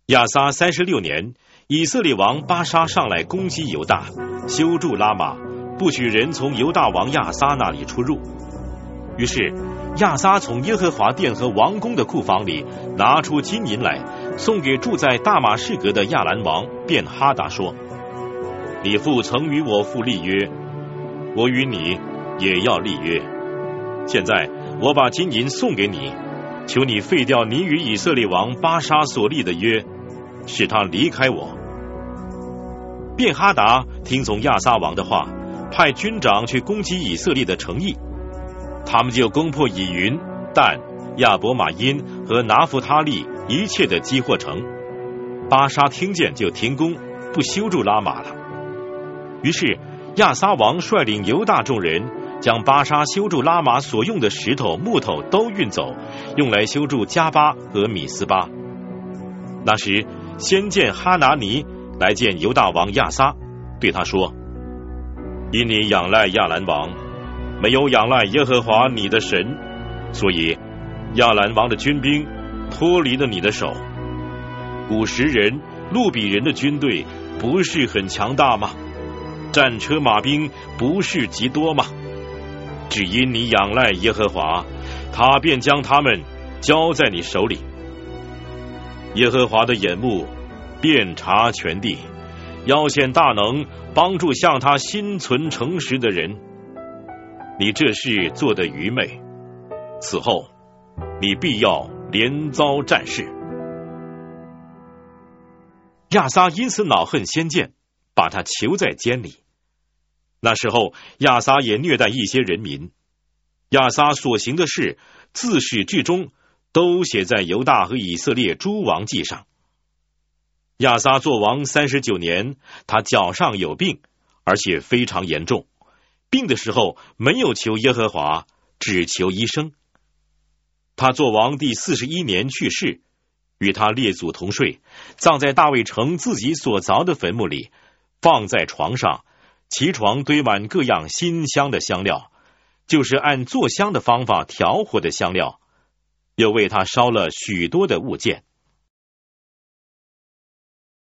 亚撒36年，以色列王巴沙上来攻击犹大，修筑拉玛，不许人从犹大王亚撒那里出入。于是亚撒从耶和华殿和王宫的库房里拿出金银来，送给住在大马士革的亚兰王便哈达说：你父曾与我父立约，我与你也要立约。现在我把金银送给你，求你废掉你与以色列王巴沙所立的约，使他离开我。便哈达听从亚撒王的话，派军长去攻击以色列的城邑，他们就攻破以云、但、亚伯马因和拿弗他利一切的基货城。巴沙听见就停工，不修筑拉玛了。于是亚撒王率领犹大众人，将巴沙修筑拉玛所用的石头、木头都运走，用来修筑加巴和米斯巴。那时先见哈拿尼来见犹大王亚撒，对他说：因你仰赖亚兰王，没有仰赖耶和华你的神，所以亚兰王的军兵脱离了你的手。古时人、路比人的军队不是很强大吗？战车马兵不是极多吗？只因你仰赖耶和华，他便将他们交在你手里。耶和华的眼目遍察全地，要显大能，帮助向他心存诚实的人。你这事做得愚昧，此后你必要连遭战事。亚撒因此恼恨先见，把他囚在监里。那时候亚撒也虐待一些人民。亚撒所行的事，自始至终都写在犹大和以色列诸王记上。亚撒作王39年，他脚上有病，而且非常严重。病的时候没有求耶和华，只求医生。他作王第41年去世，与他列祖同睡，葬在大卫城自己所凿的坟墓里，放在床上，其床堆满各样馨香的香料，就是按做香的方法调和的香料，又为他烧了许多的物件。